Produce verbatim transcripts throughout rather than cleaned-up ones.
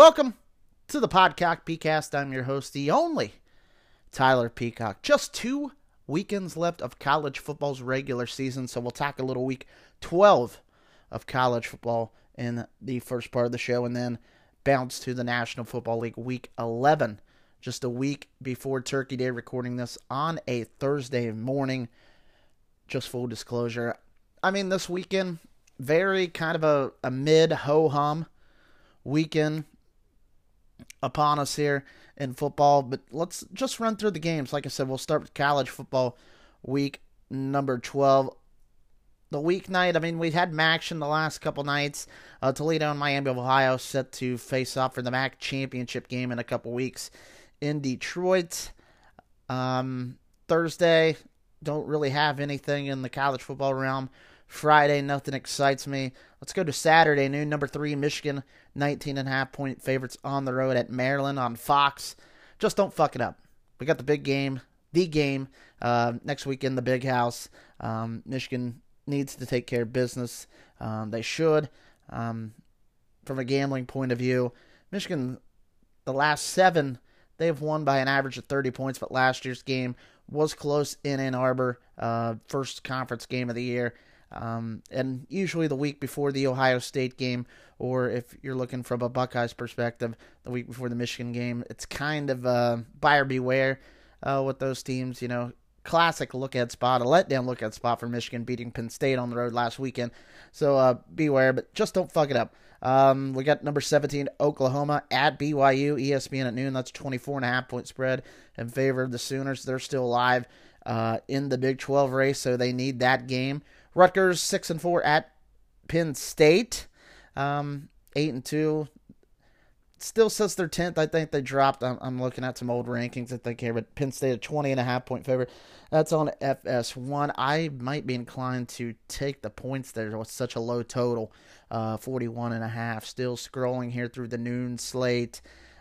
Welcome to the Podcock Peacast. I'm your host, the only Tyler Peacock. Just two weekends left of college football's regular season, so we'll talk a little week twelve of college football in the first part of the show, and then bounce to the National Football League week eleven, just a week before Turkey Day, recording this on a Thursday morning. Just full disclosure, I mean, this weekend, very kind of a, a mid-ho-hum weekend upon us here in football, but let's just run through the games. Like I said, we'll start with college football week number twelve. The weeknight, I mean, we had action the last couple nights. Uh, Toledo and Miami of Ohio set to face off for the M A C championship game in a couple weeks in Detroit. Um, Thursday, don't really have anything in the college football realm. Friday, nothing excites me. Let's go to Saturday noon. Number three, Michigan, nineteen and a half point favorites on the road at Maryland on Fox. Just don't fuck it up. We got the big game, the game, uh, next week in the Big House. Um, Michigan needs to take care of business. Um, they should. Um, from a gambling point of view, Michigan, the last seven, they've won by an average of thirty points, but last year's game was close in Ann Arbor, uh, first conference game of the year. Um, and usually the week before the Ohio State game, or if you're looking from a Buckeyes perspective, the week before the Michigan game, it's kind of uh, buyer beware uh, with those teams. You know, classic look-ahead spot, a letdown look-ahead spot for Michigan beating Penn State on the road last weekend. So uh, beware, but just don't fuck it up. Um, we got number seventeen, Oklahoma at B Y U, E S P N at noon. That's twenty-four and a half point spread in favor of the Sooners. They're still alive uh, in the Big twelve race, so they need that game. Rutgers six and four at Penn State, um, eight and two. Still says they're tenth. I think they dropped. I'm, I'm looking at some old rankings that they care, but Penn State a twenty and a half point favorite. That's on F S one. I might be inclined to take the points there with such a low total, uh, forty-one and a half. Still scrolling here through the noon slate.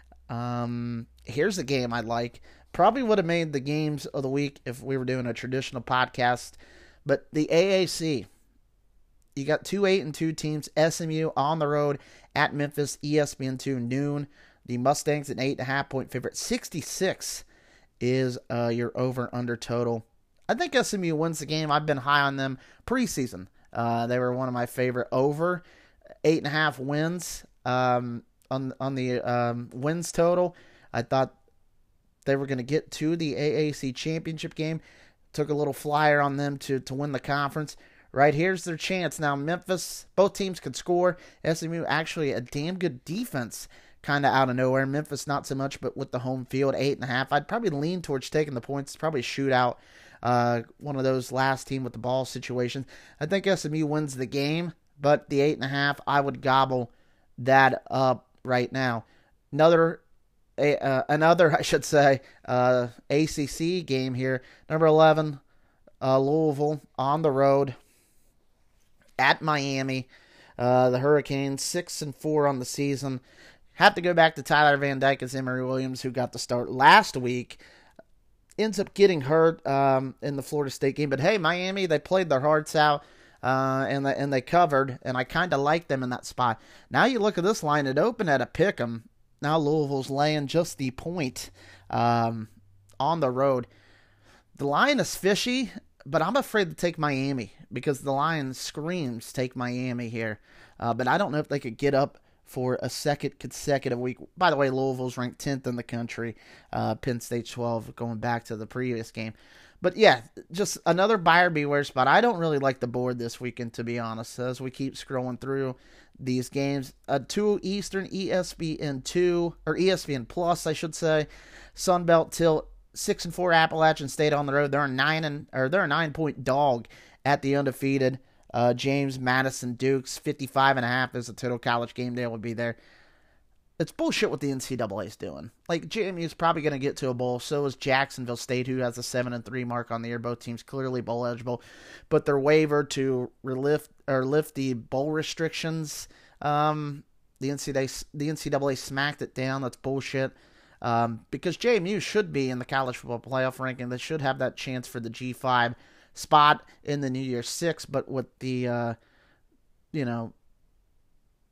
Um, here's a game I like. Probably would have made the games of the week if we were doing a traditional podcast. But the A A C, you got two eight and two teams. S M U on the road at Memphis, E S P N two noon. The Mustangs an eight and a half point favorite. sixty-six is uh, your over under total. I think S M U wins the game. I've been high on them preseason. Uh, they were one of my favorite over eight and a half wins um, on on the um, wins total. I thought they were going to get to the A A C championship game. Took a little flyer on them to, to win the conference. Right, here's their chance. Now, Memphis, both teams could score. S M U actually a damn good defense kind of out of nowhere. Memphis not so much, but with the home field, eight and a half. I'd probably lean towards taking the points. Probably shoot out uh, one of those last team with the ball situations. I think S M U wins the game, but the eight and a half, I would gobble that up right now. Another A, uh, another, I should say, uh, A C C game here. Number eleven, uh, Louisville on the road at Miami. Uh, the Hurricanes six and four on the season. Have to go back to Tyler Van Dyke as Emory Williams, who got the start last week. Ends up getting hurt um, in the Florida State game, but hey, Miami, they played their hearts out. Uh, and they and they covered, and I kind of like them in that spot. Now you look at this line; it opened at a pick 'em. Now Louisville's laying just the point um, on the road. The line is fishy, but I'm afraid to take Miami because the line screams take Miami here. Uh, but I don't know if they could get up for a second consecutive week. By the way, Louisville's ranked tenth in the country. Uh, Penn State's twelve, going back to the previous game. But yeah, just another buyer beware spot. I don't really like the board this weekend, to be honest, as we keep scrolling through these games. Uh, two Eastern, E S P N two, or E S P N Plus, I should say. Sunbelt Tilt, six and four Appalachian State on the road. They're a nine and or they're a nine point dog at the undefeated uh, James Madison Dukes. fifty-five and a half is the total. College game day will be there. It's bullshit what the N C double A is doing. Like, J M U is probably going to get to a bowl. So is Jacksonville State, who has a seven and three mark on the year. Both teams clearly bowl eligible. But their waiver to relift or lift the bowl restrictions, um, the N C double A, the N C double A smacked it down. That's bullshit. Um, because J M U should be in the college football playoff ranking. They should have that chance for the G five spot in the New Year's Six. But with the, uh, you know,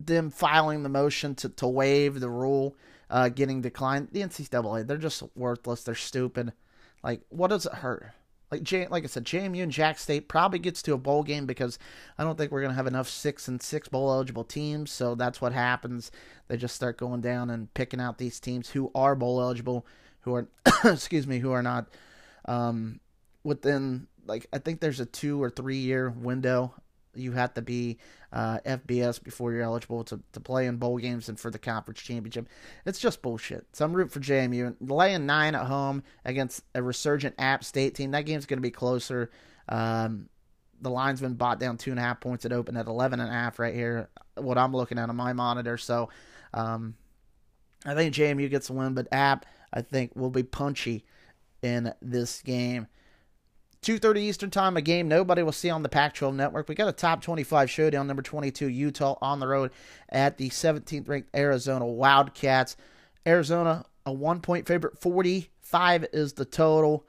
them filing the motion to, to waive the rule uh, getting declined. The N C double A, they're just worthless. They're stupid. Like, what does it hurt? Like J, like I said, J M U and Jack State probably gets to a bowl game because I don't think we're going to have enough six and six bowl eligible teams. So that's what happens. They just start going down and picking out these teams who are bowl eligible, who are, excuse me, who are not um, within, like, I think there's a two or three year window. You have to be uh, F B S before you're eligible to, to play in bowl games and for the conference championship. It's just bullshit. So I'm rooting for J M U. Laying nine at home against a resurgent App State team. That game's going to be closer. Um, the line's been bought down two and a half points. It opened at eleven and a half right here, what I'm looking at on my monitor. So um, I think J M U gets a win, but App, I think, will be punchy in this game. two thirty Eastern Time, a game nobody will see on the Pac twelve Network. We got a top twenty-five showdown, number twenty-two, Utah on the road at the seventeenth ranked Arizona Wildcats. Arizona, a one-point favorite, forty-five is the total.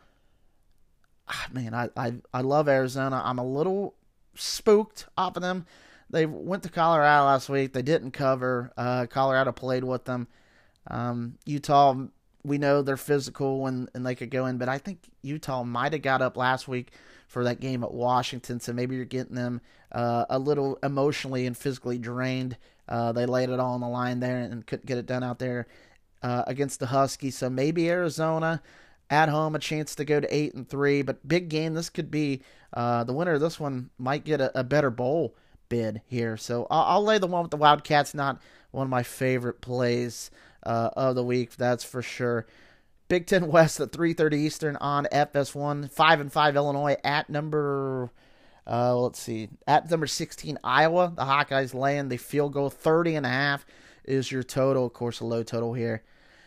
Ah, man, I, I, I love Arizona. I'm a little spooked off of them. They went to Colorado last week. They didn't cover. Uh, Colorado played with them. Um, Utah, we know they're physical and, and they could go in, but I think Utah might have got up last week for that game at Washington, so maybe you're getting them uh, a little emotionally and physically drained. Uh, they laid it all on the line there and couldn't get it done out there uh, against the Huskies, so maybe Arizona at home, a chance to go to eight and three, but big game. This could be uh, the winner of this one might get a, a better bowl bid here, so I'll, I'll lay the one with the Wildcats. Not one of my favorite plays Uh, of the week, that's for sure. Big Ten West at three thirty Eastern on F S one. Five and five Illinois at number, uh, let's see, at number sixteen Iowa. The Hawkeyes laying the field goal. thirty and a half is your total. Of course, a low total here.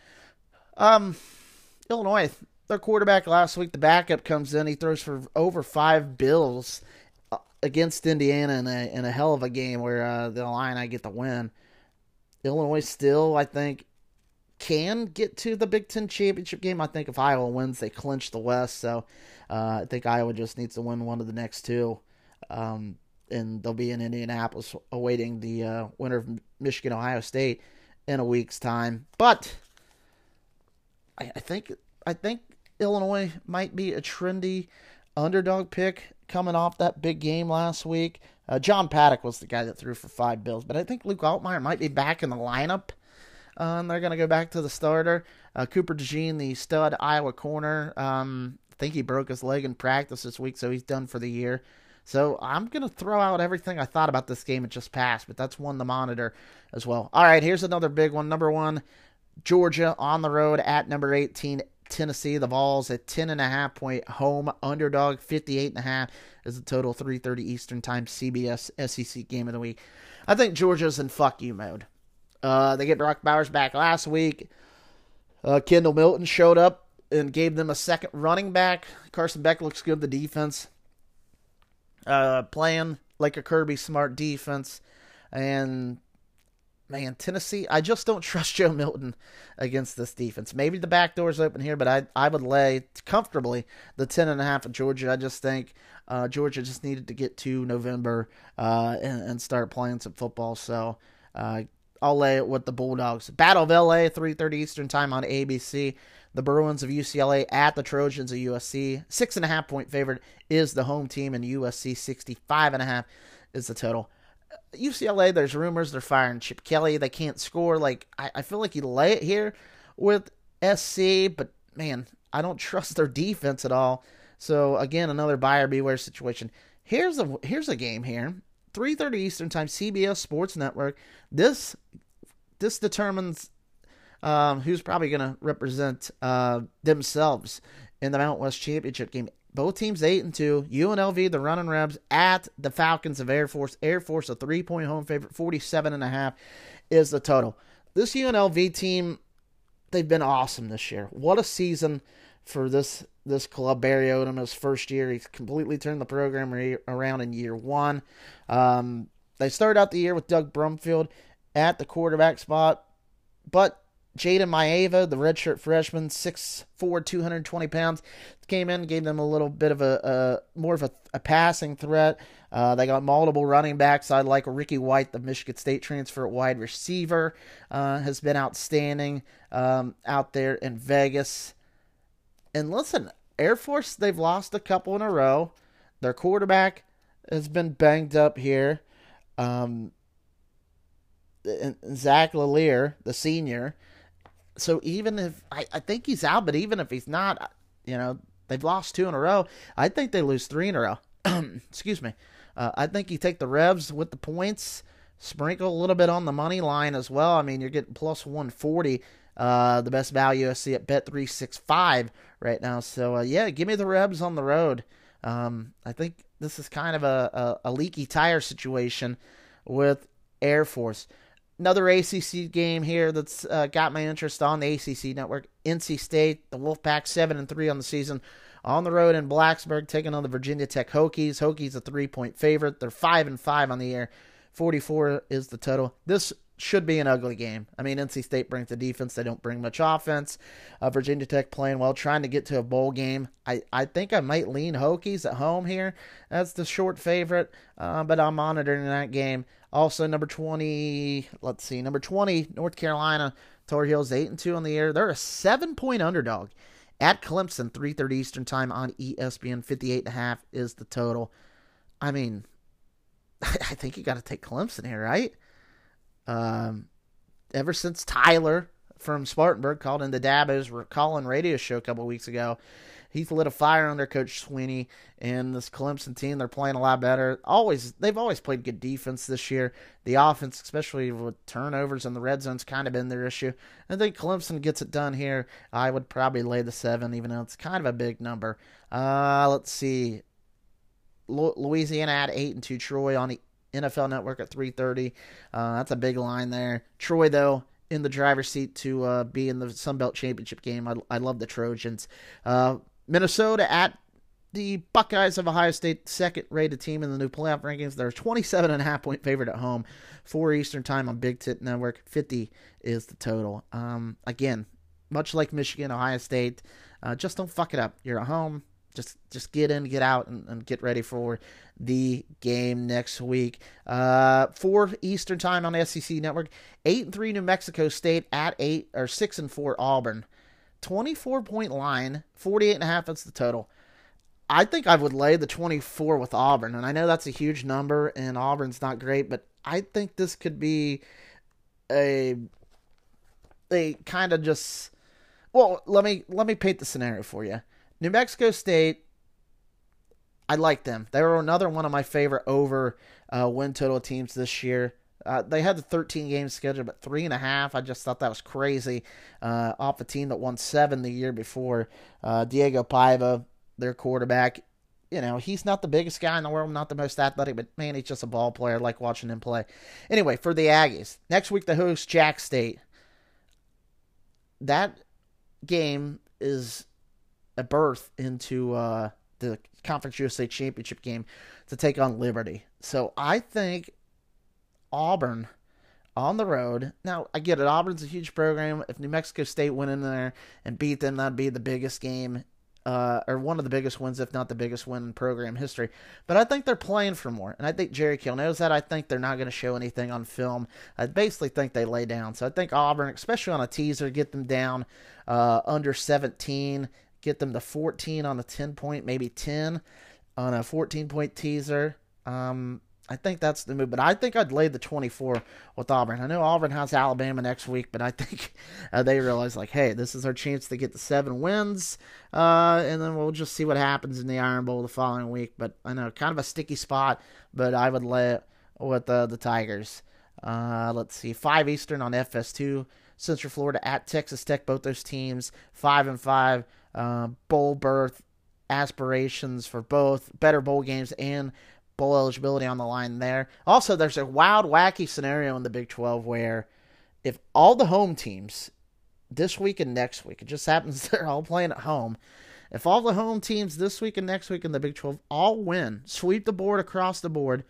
Um, Illinois, their quarterback last week, the backup comes in. He throws for over five bills against Indiana in a in a hell of a game where uh, the Illini get the win. Illinois still, I think, can get to the Big Ten championship game. I think if Iowa wins, they clinch the West. So uh, I think Iowa just needs to win one of the next two. Um, and they'll be in Indianapolis awaiting the uh, winner of Michigan, Ohio State in a week's time. But I, I think I think Illinois might be a trendy underdog pick coming off that big game last week. Uh, John Paddock was the guy that threw for five bills, but I think Luke Altmaier might be back in the lineup. Uh, and they're going to go back to the starter. Uh, Cooper DeJean, the stud Iowa corner, um, I think he broke his leg in practice this week, so he's done for the year. So I'm going to throw out everything I thought about this game. It just passed, but that's one to monitor as well. All right, here's another big one. Number one, Georgia on the road at number eighteen, Tennessee. The Vols at ten and a half point home underdog. fifty-eight and a half is the total. three thirty Eastern Time, C B S S E C game of the week. I think Georgia's in fuck you mode. Uh, they get Brock Bowers back last week. Uh, Kendall Milton showed up and gave them a second running back. Carson Beck looks good. The defense uh, playing like a Kirby Smart defense. And, man, Tennessee, I just don't trust Joe Milton against this defense. Maybe the back door's open here, but I I would lay comfortably the ten and a half of Georgia. I just think uh, Georgia just needed to get to November uh, and, and start playing some football. So, uh, I'll lay it with the Bulldogs. Battle of L A, three thirty Eastern Time on A B C. The Bruins of U C L A at the Trojans of U S C. Six and a half point favorite is the home team, and U S C sixty-five and a half is the total. U C L A, there's rumors they're firing Chip Kelly. They can't score. Like I, I feel like you lay it here with S C, but man, I don't trust their defense at all. So again, another buyer beware situation. Here's a here's a game here. three thirty Eastern Time, C B S Sports Network. This this determines um, who's probably going to represent uh, themselves in the Mountain West Championship game. Both teams eight and two. U N L V, the Running Rebs, at the Falcons of Air Force. Air Force, a three-point home favorite, forty-seven and a half is the total. This U N L V team, they've been awesome this year. What a season for this this club. Barry Odom, his first year, he's completely turned the program re- around in year one. Um, they started out the year with Doug Brumfield at the quarterback spot, but Jaden Maeva, the redshirt freshman, six foot four, two hundred twenty pounds, came in, gave them a little bit of a, a more of a, a passing threat. Uh, they got multiple running backs. I like Ricky White, the Michigan State transfer wide receiver, uh, has been outstanding um, out there in Vegas. And listen, Air Force, they've lost a couple in a row. Their quarterback has been banged up here. Um, Zach Lallier, the senior. So even if, I, I think he's out, but even if he's not, you know, they've lost two in a row. I think they lose three in a row. Excuse me. Uh, I think you take the Revs with the points, sprinkle a little bit on the money line as well. I mean, you're getting plus one forty, uh, the best value I see at Bet three sixty-five right now. So, uh, yeah, give me the Revs on the road. Um, I think this is kind of a, a, a leaky tire situation with Air Force. Another A C C game here that's uh, got my interest on the A C C network. N C State, the Wolfpack, seven and three on the season, on the road in Blacksburg, taking on the Virginia Tech Hokies. Hokies a three-point favorite. They're five and five on the year. forty-four is the total. This should be an ugly game. I mean, N C State brings the defense. They don't bring much offense. Uh, Virginia Tech playing well, trying to get to a bowl game. I, I think I might lean Hokies at home here. That's the short favorite, uh, but I'm monitoring that game. Also, number twenty, let's see, number twenty, North Carolina Tar Heels, eight and two on the year. They're a seven-point underdog at Clemson, three thirty Eastern Time on E S P N. fifty-eight and a half is the total. I mean, I think you got to take Clemson here, right? Um, ever since Tyler from Spartanburg called into Dabo's call-in radio show a couple of weeks ago, he's lit a fire under Coach Sweeney and this Clemson team. They're playing a lot better. Always, they've always played good defense this year. The offense, especially with turnovers in the red zone's kind of been their issue. I think Clemson gets it done here. I would probably lay the seven, even though it's kind of a big number. Uh, let's see. Louisiana at eight and two. Troy on the N F L Network at three thirty. Uh, that's a big line there. Troy, though, in the driver's seat to uh, be in the Sun Belt Championship game. I, I love the Trojans. Uh, Minnesota at the Buckeyes of Ohio State, second-rated team in the new playoff rankings. They're twenty-seven and a half point favorite at home. four Eastern Time on Big Tit Network. fifty is the total. Um, again, much like Michigan, Ohio State, uh, just don't fuck it up. You're at home. Just just get in, get out, and, and get ready for the game next week. Uh, four Eastern Time on S E C Network. eight and three New Mexico State at eight or six and four Auburn. twenty-four point line, forty-eight and a half. That's the total. I think I would lay the twenty-four with Auburn, and I know that's a huge number, and Auburn's not great, but I think this could be a a kind of just. Well, let me let me paint the scenario for you. New Mexico State, I like them. They were another one of my favorite over uh, win total teams this year. Uh, they had the thirteen games scheduled, but three and a half. I just thought that was crazy. Uh, off a team that won seven the year before. Uh, Diego Paiva, their quarterback, you know, he's not the biggest guy in the world, not the most athletic, but man, he's just a ball player. I like watching him play. Anyway, for the Aggies, next week they host Jack State. That game is a berth into uh, the Conference U S A Championship game to take on Liberty. So I think Auburn on the road. Now, I get it. Auburn's a huge program. If New Mexico State went in there and beat them, that'd be the biggest game, uh, or one of the biggest wins, if not the biggest win in program history. But I think they're playing for more, and I think Jerry Kill knows that. I think they're not going to show anything on film. I basically think they lay down. So I think Auburn, especially on a teaser, get them down uh, under seventeen. Get them to fourteen on a ten-point, maybe ten on a fourteen-point teaser. Um, I think that's the move. But I think I'd lay the twenty-four with Auburn. I know Auburn has Alabama next week, but I think uh, they realize, like, hey, this is our chance to get the seven wins, uh, and then we'll just see what happens in the Iron Bowl the following week. But I know, kind of a sticky spot, but I would lay it with uh, the Tigers. Uh, let's see, five Eastern on F S two. Central Florida at Texas Tech, both those teams, five and five. Uh, bowl berth aspirations for both, better bowl games and bowl eligibility on the line there. Also, there's a wild, wacky scenario in the Big twelve where if all the home teams this week and next week, it just happens they're all playing at home. If all the home teams this week and next week in the Big twelve all win, sweep the board across the board,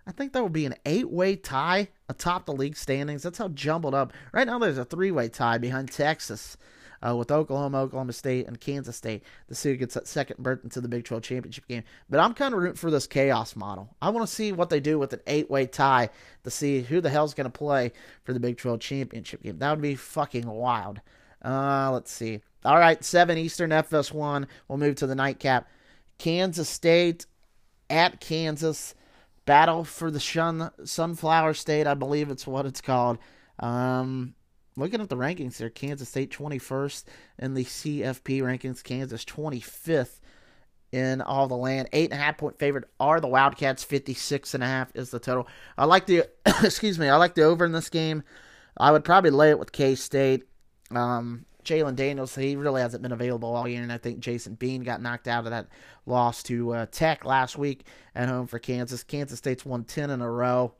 I think that would be an eight-way tie atop the league standings. That's how jumbled up. Right now there's a three-way tie behind Texas uh, with Oklahoma, Oklahoma State, and Kansas State to see who gets that second berth into the Big twelve championship game. But I'm kind of rooting for this chaos model. I want to see what they do with an eight-way tie to see who the hell's going to play for the Big twelve championship game. That would be fucking wild. Uh, let's see. All right, seven Eastern F S one. We'll move to the nightcap. Kansas State at Kansas. Battle for the Shun, Sunflower State, I believe it's what it's called. Um, looking at the rankings here, Kansas State twenty-first in the C F P rankings. Kansas twenty-fifth in all the land. Eight and a half point favorite are the Wildcats. fifty-six and a half is the total. I like the excuse me. I like the over in this game. I would probably lay it with K-State. Um, Jalen Daniels, he really hasn't been available all year, and I think Jason Bean got knocked out of that loss to uh, Tech last week at home for Kansas. Kansas State's won ten in a row.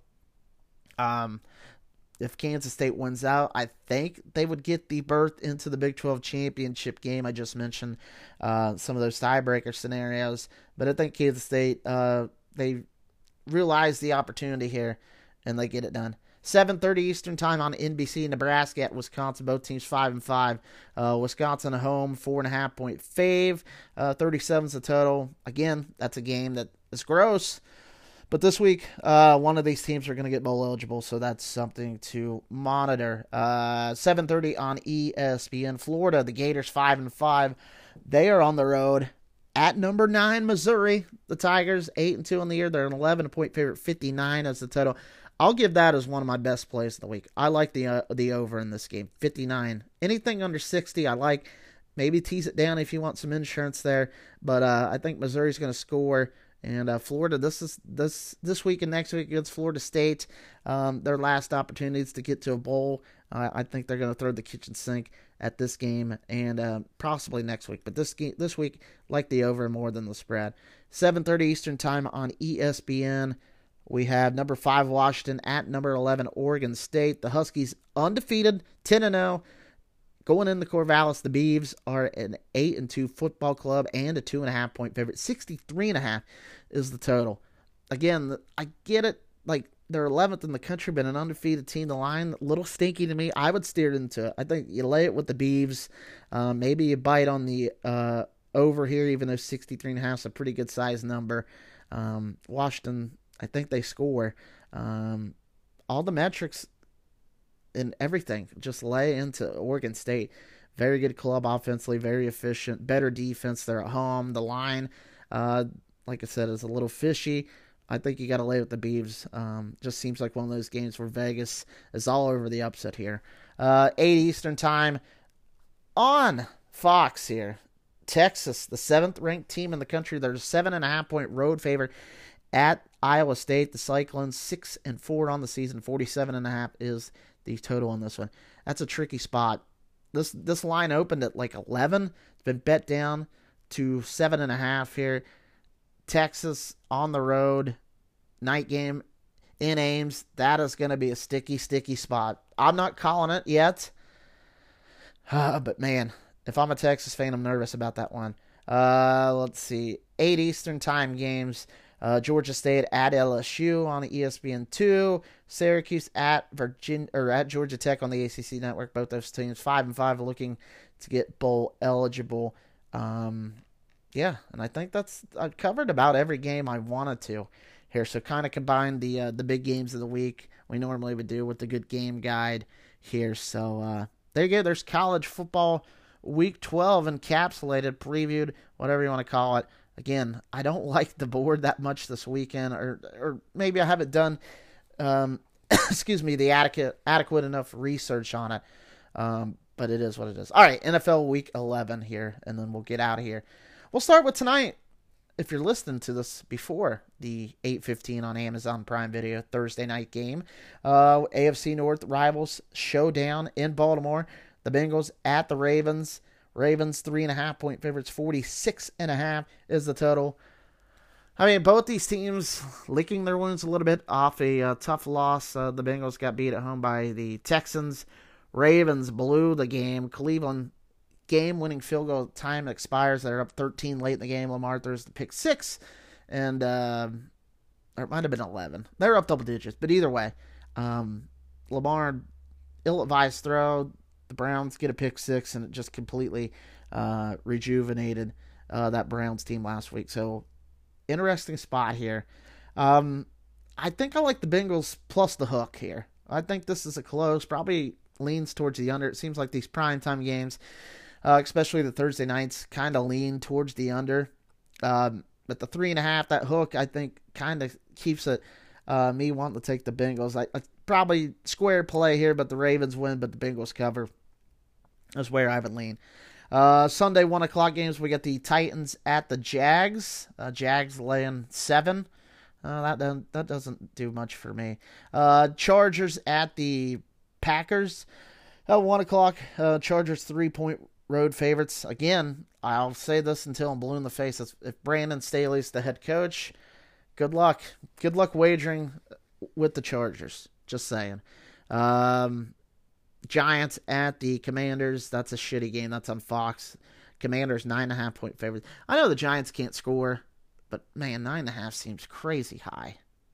Um, if Kansas State wins out, I think they would get the berth into the Big twelve championship game. I just mentioned uh, some of those tiebreaker scenarios, but I think Kansas State, uh, they realize the opportunity here, and they get it done. seven thirty Eastern time on N B C. Nebraska at Wisconsin. Both teams five and five. Uh, Wisconsin at home, four and a half point fave. Uh, thirty-seven is the total. Again, that's a game that is gross. But this week, uh, one of these teams are going to get bowl eligible, so that's something to monitor. Uh, seven thirty on E S P N. Florida, the Gators five and five. They are on the road at number nine, Missouri. The Tigers eight and two on the year. They're an eleven point favorite. fifty-nine as the total. I'll give that as one of my best plays of the week. I like the uh, the over in this game, fifty-nine. Anything under sixty, I like. Maybe tease it down if you want some insurance there. But uh, I think Missouri's going to score. And uh, Florida, this is this this week and next week against Florida State, um, their last opportunities to get to a bowl. Uh, I think they're going to throw the kitchen sink at this game and uh, possibly next week. But this game, this week, like the over more than the spread. seven thirty Eastern time on E S P N. We have number five Washington at number eleven Oregon State. The Huskies undefeated, ten and oh. Going into Corvallis, the Beavs are an eight and two football club and a two and a half point favorite. sixty-three and a half is the total. Again, I get it. Like, they're eleventh in the country, but an undefeated team. The line, a little stinky to me. I would steer it into it. I think you lay it with the Beavs. Um, maybe you bite on the uh, over here, even though sixty-three and a half is a pretty good size number. Um, Washington, I think they score. Um, all the metrics and everything just lay into Oregon State. Very good club offensively, very efficient, better defense. They're at home. The line, uh, like I said, is a little fishy. I think you got to lay with the Beavs. Um, just seems like one of those games where Vegas is all over the upset here. Uh, eight Eastern time on Fox here. Texas, the seventh ranked team in the country. They're a seven and a half point road favorite at Iowa State. The Cyclones six and four on the season. forty-seven and a half is the total on this one. That's a tricky spot. This this line opened at like eleven. It's been bet down to seven and a half here. Texas on the road, night game in Ames. That is going to be a sticky, sticky spot. I'm not calling it yet, uh, but man, if I'm a Texas fan, I'm nervous about that one. Uh, let's see, eight Eastern time games. Uh, Georgia State at L S U on the E S P N two. Syracuse at Virginia or at Georgia Tech on the A C C network. Both those teams five and five, looking to get bowl eligible. Um, yeah, and I think that's I've covered about every game I wanted to here. So kind of combined the uh, the big games of the week we normally would do with the good game guide here. So uh, there you go. There's college football week twelve encapsulated, previewed, whatever you want to call it. Again, I don't like the board that much this weekend, or or maybe I haven't done, um, excuse me, the adequate adequate enough research on it. Um, but it is what it is. All right, N F L Week eleven here, and then we'll get out of here. We'll start with tonight. If you're listening to this before the eight fifteen on Amazon Prime Video Thursday night game, uh, A F C North rivals showdown in Baltimore. The Bengals at the Ravens. Ravens three and a half point favorites. forty-six and a half is the total. I mean, both these teams licking their wounds a little bit off a uh, tough loss. Uh, the Bengals got beat at home by the Texans. Ravens blew the game. Cleveland game-winning field goal time expires. They're up thirteen late in the game. Lamar throws the pick six, and uh, or it might have been eleven. They were up double digits, but either way, um, Lamar, ill-advised throw. The Browns get a pick six, and it just completely uh, rejuvenated uh, that Browns team last week. So, interesting spot here. Um, I think I like the Bengals plus the hook here. I think this is a close, probably leans towards the under. It seems like these primetime games, uh, especially the Thursday nights, kind of lean towards the under. Um, but the three and a half, that hook, I think kind of keeps it uh, me wanting to take the Bengals. I, I probably square play here, but the Ravens win, but the Bengals cover. That's where I would lean. Uh, Sunday one o'clock games, we got the Titans at the Jags. Uh, Jags laying seven. Uh, that doesn't, that doesn't do much for me. Uh, Chargers at the Packers. At one o'clock, uh, Chargers three-point road favorites. Again, I'll say this until I'm blue in the face. If Brandon Staley's the head coach, good luck. Good luck wagering with the Chargers. Just saying. Um, Giants at the Commanders. That's a shitty game. That's on Fox. Commanders nine and a half point favorites. I know the Giants can't score, but man, nine and a half seems crazy high.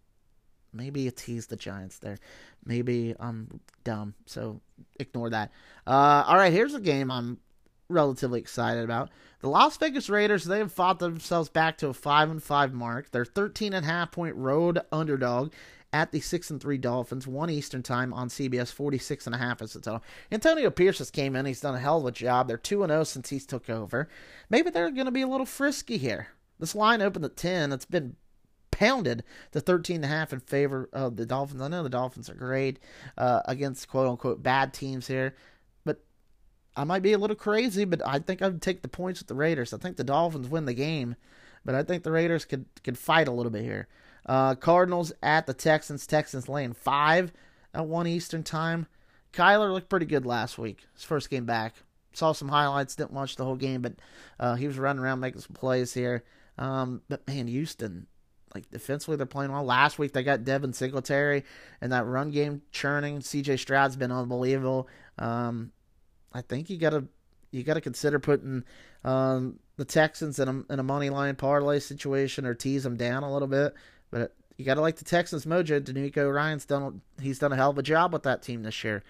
Maybe it teased the Giants there. Maybe I'm dumb, so ignore that. Uh, all right, here's a game I'm relatively excited about. The Las Vegas Raiders, they have fought themselves back to a five and five mark. They're thirteen and a half point road underdog at the six and three Dolphins, one Eastern time on C B S, forty-six and a half is the total. Antonio Pierce just came in. He's done a hell of a job. They're two and oh since he's took over. Maybe they're going to be a little frisky here. This line opened at ten. It's been pounded to thirteen and a half in favor of the Dolphins. I know the Dolphins are great uh, against quote-unquote bad teams here, but I might be a little crazy, but I think I would take the points with the Raiders. I think the Dolphins win the game, but I think the Raiders could, could fight a little bit here. Uh, Cardinals at the Texans. Texans laying five at one Eastern time. Kyler looked pretty good last week. His first game back. Saw some highlights. Didn't watch the whole game, but uh, he was running around making some plays here. Um, but man, Houston, like defensively, they're playing well. Last week they got Devin Singletary and that run game churning. C J Stroud's been unbelievable. Um, I think you gotta you gotta consider putting um, the Texans in a in a money line parlay situation or tease them down a little bit. But you got to like the Texans' mojo. D'Amico Ryan's done he's done a hell of a job with that team this year.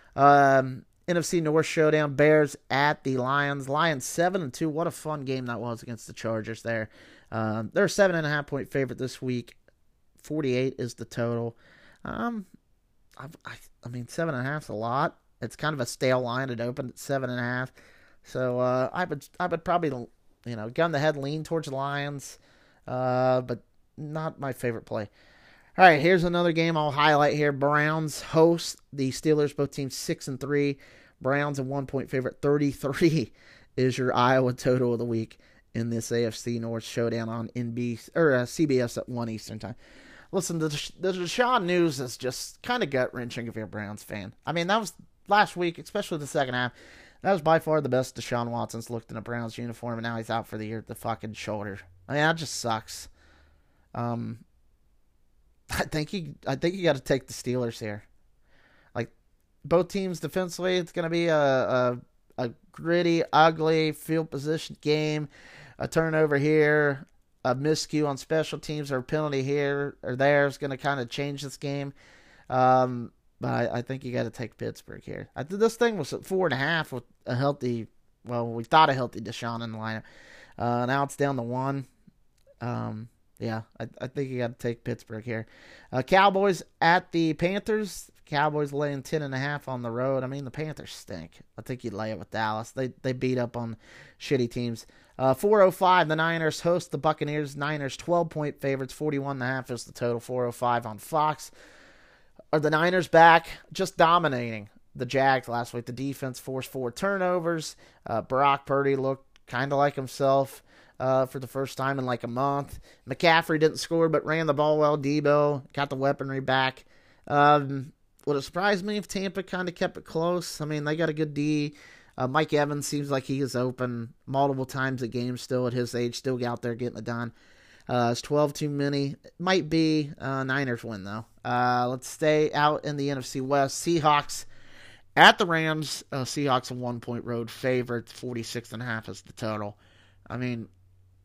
Um, N F C North showdown: Bears at the Lions. Lions seven and two. What a fun game that was against the Chargers. There, um, they're a seven and a half point favorite this week. Forty-eight is the total. Um, I, I, I mean seven and a half is a lot. It's kind of a stale line. It opened at seven and a half, so uh, I would I would probably you know gun the head lean towards the Lions, uh, but not my favorite play. All right, here's another game I'll highlight here. Browns host the Steelers. Both teams six and three. Browns a one point favorite. thirty-three is your Iowa total of the week in this A F C North showdown on N B C or uh, C B S at one Eastern time. Listen, the the Deshaun news is just kind of gut wrenching if you're a Browns fan. I mean, that was last week, especially the second half. That was by far the best Deshaun Watson's looked in a Browns uniform, and now he's out for the year with the fucking shoulder. I mean, that just sucks. Um, I think you, I think you got to take the Steelers here. Like both teams defensively, it's going to be a, a a gritty, ugly field position game. A turnover here, a miscue on special teams, or a penalty here or there is going to kind of change this game. Um, but I, I think you got to take Pittsburgh here. I think this thing was at four and a half with a healthy, well, we thought a healthy Deshaun in the lineup. Uh, now it's down to one. Um. Yeah, I, I think you got to take Pittsburgh here. Uh, Cowboys at the Panthers. Cowboys laying ten and a half on the road. I mean, the Panthers stink. I think you'd lay it with Dallas. They they beat up on shitty teams. Uh, four oh five, the Niners host the Buccaneers. Niners twelve point favorites. forty-one and a half is the total. four oh five on Fox. Are the Niners back? Just dominating the Jags last week. The defense forced four turnovers. Uh, Brock Purdy looked kind of like himself. Uh, for the first time in like a month. McCaffrey didn't score, but ran the ball well. Debo got the weaponry back. Um, would it surprise me if Tampa kind of kept it close? I mean, they got a good D. Uh, Mike Evans seems like he is open multiple times a game still at his age, still out there getting it done. Uh, it's twelve too many. It might be. Uh, Niners win, though. Uh, let's stay out in the N F C West. Seahawks at the Rams. Uh, Seahawks a one-point road favorite. forty-six and a half is the total. I mean,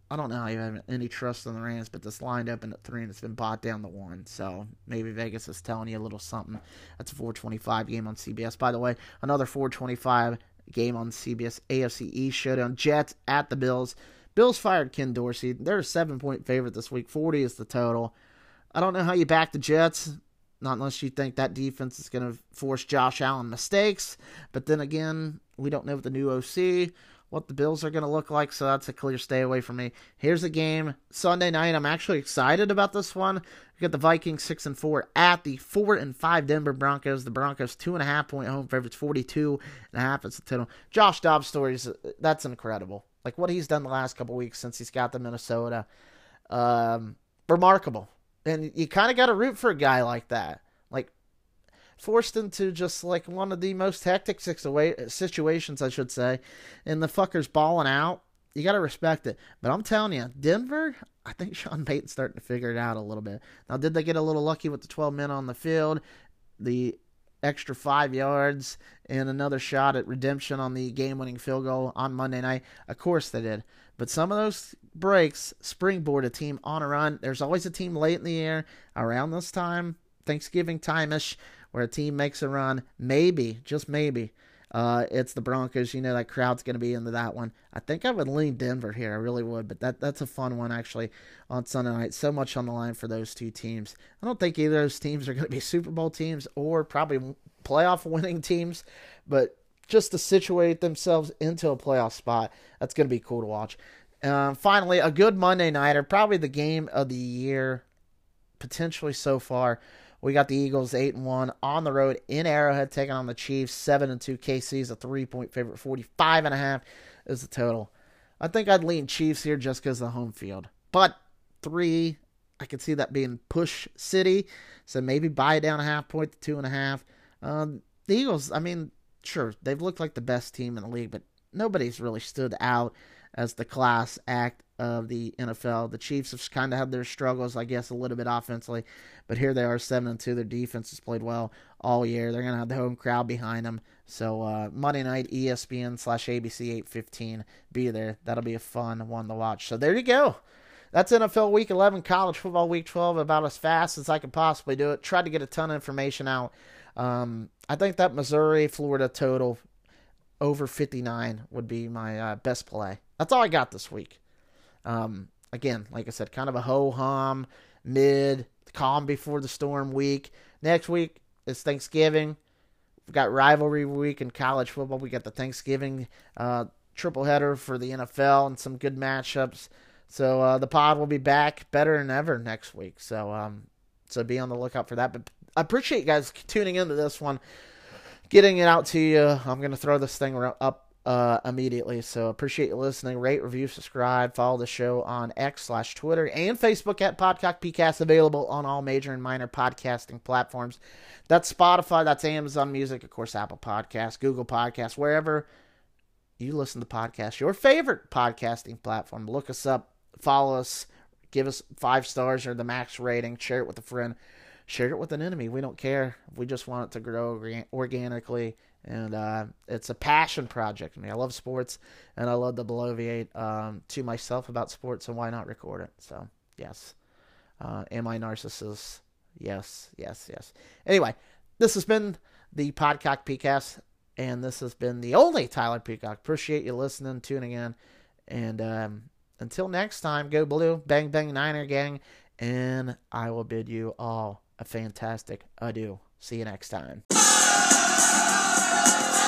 I don't know how you have any trust in the Rams, but this line opened at three and it's been bought down to one. So maybe Vegas is telling you a little something. That's a four twenty-five game on C B S. By the way, another four twenty-five game on C B S. A F C East showdown. Jets at the Bills. Bills fired Ken Dorsey. They're a seven-point favorite this week. forty is the total. I don't know how you back the Jets, not unless you think that defense is going to force Josh Allen mistakes. But then again, we don't know what the new O C, what the Bills are going to look like, so that's a clear stay away from me. Here's a game Sunday night. I'm actually excited about this one. We got the Vikings six and four at the four and five Denver Broncos. The Broncos two and a half point home favorites, forty-two and a half is the total. Josh Dobbs stories, that's incredible. Like what he's done the last couple weeks since he's got to Minnesota, um, remarkable. And you kind of got to root for a guy like that. Like forced into just like one of the most hectic situations, I should say, and the fucker's balling out. You got to respect it. But I'm telling you, Denver, I think Sean Payton's starting to figure it out a little bit. Now, did they get a little lucky with the twelve men on the field, the extra five yards, and another shot at redemption on the game-winning field goal on Monday night? Of course they did. But some of those breaks springboard a team on a run. There's always a team late in the year around this time, Thanksgiving time-ish, where a team makes a run. Maybe, just maybe, uh, it's the Broncos. You know that crowd's going to be into that one. I think I would lean Denver here. I really would. But that that's a fun one, actually, on Sunday night. So much on the line for those two teams. I don't think either of those teams are going to be Super Bowl teams or probably playoff winning teams. But just to situate themselves into a playoff spot, that's going to be cool to watch. Um, finally, a good Monday nighter, probably the game of the year, potentially so far. We got the Eagles eight and one on the road in Arrowhead, taking on the Chiefs seven and two. K C is a three-point favorite. forty-five and a half is the total. I think I'd lean Chiefs here just because of the home field. But three, I could see that being push city. So maybe buy it down a half point to two and a half. Um, the Eagles, I mean, sure, they've looked like the best team in the league, but nobody's really stood out as the class act of the N F L. The Chiefs have kind of had their struggles, I guess, a little bit offensively, but here they are, seven and two. Their defense has played well all year. They're going to have the home crowd behind them. So uh, Monday night, E S P N slash A B C eight fifteen. Be there. That'll be a fun one to watch. So there you go. That's N F L Week eleven, College Football Week twelve, about as fast as I could possibly do it. Tried to get a ton of information out. Um, I think that Missouri-Florida total over fifty-nine would be my uh, best play. That's all I got this week. Um, again, like I said, kind of a ho-hum, mid, calm before the storm week. Next week is Thanksgiving. We've got rivalry week in college football. We got the Thanksgiving uh, triple header for the N F L and some good matchups. So uh, the pod will be back better than ever next week. So um, so be on the lookout for that. But I appreciate you guys tuning into this one, getting it out to you. I'm going to throw this thing up uh, immediately. So appreciate you listening. Rate, review, subscribe. Follow the show on X slash Twitter and Facebook at Podcock Pcast, available on all major and minor podcasting platforms. That's Spotify. That's Amazon Music. Of course, Apple Podcasts, Google Podcasts, wherever you listen to podcasts. Your favorite podcasting platform. Look us up. Follow us. Give us five stars or the max rating. Share it with a friend. Share it with an enemy. We don't care. We just want it to grow organically. And uh, it's a passion project for me. I love sports, and I love to bloviate um, to myself about sports, and why not record it? So, yes. Uh, am I narcissist? Yes, yes, yes. Anyway, this has been the Podcock Pcast, and this has been the only Tyler Peacock. Appreciate you listening, tuning in, and um, until next time, go blue, bang, bang, Niner gang, and I will bid you all a fantastic adieu. See you next time.